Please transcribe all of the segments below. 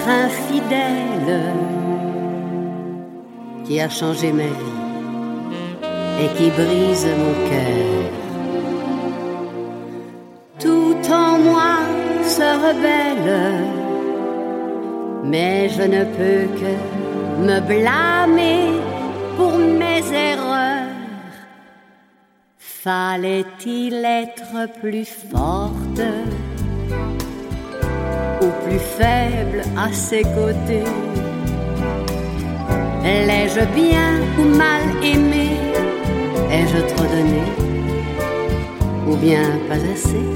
infidèle qui a changé ma vie et qui brise mon cœur. Tout en moi se rebelle, mais je ne peux que me blâmer pour mes erreurs. Fallait-il être plus forte ou plus faible à ses côtés? L'ai-je bien ou mal aimé? Ai-je trop donné ou bien pas assez?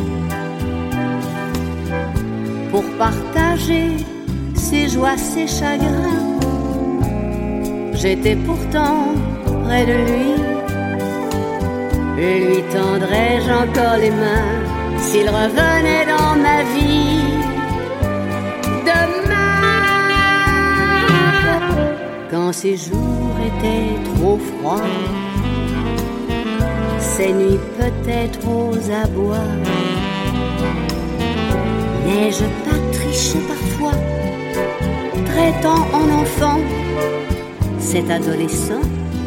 Pour partager ses joies, ses chagrins, j'étais pourtant près de lui. Lui tendrais-je encore les mains s'il revenait dans ma vie? Demain, quand ces jours étaient trop froids, ces nuits peut-être aux abois, n'ai-je pas triché parfois, traitant en enfant cet adolescent?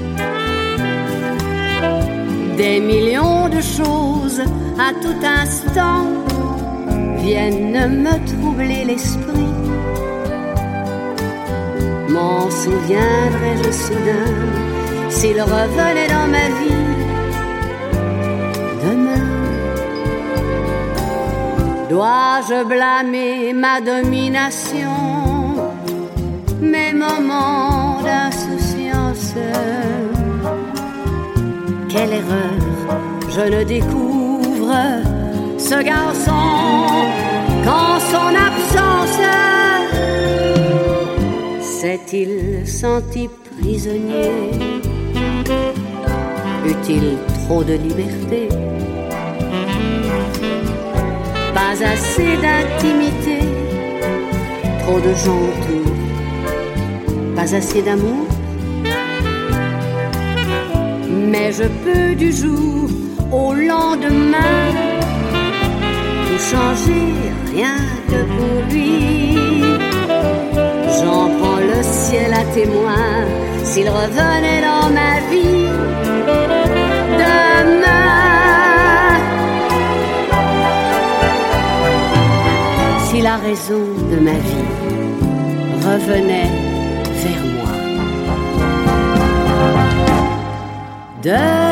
Des millions de choses à tout instant viennent me troubler l'esprit. M'en souviendrai-je soudain s'il revenait dans ma vie demain? Dois-je blâmer ma domination, mes moments d'insouciance? Quelle erreur, je ne découvre ce garçon qu'en son absence. S'est-il senti prisonnier? Eut-il trop de liberté? Pas assez d'intimité, trop de gens autour, pas assez d'amour? Mais je peux du jour au lendemain tout changer, rien que pour lui. J'en prends le ciel à témoin s'il revenait dans ma vie demain. Si la raison de ma vie revenait vers moi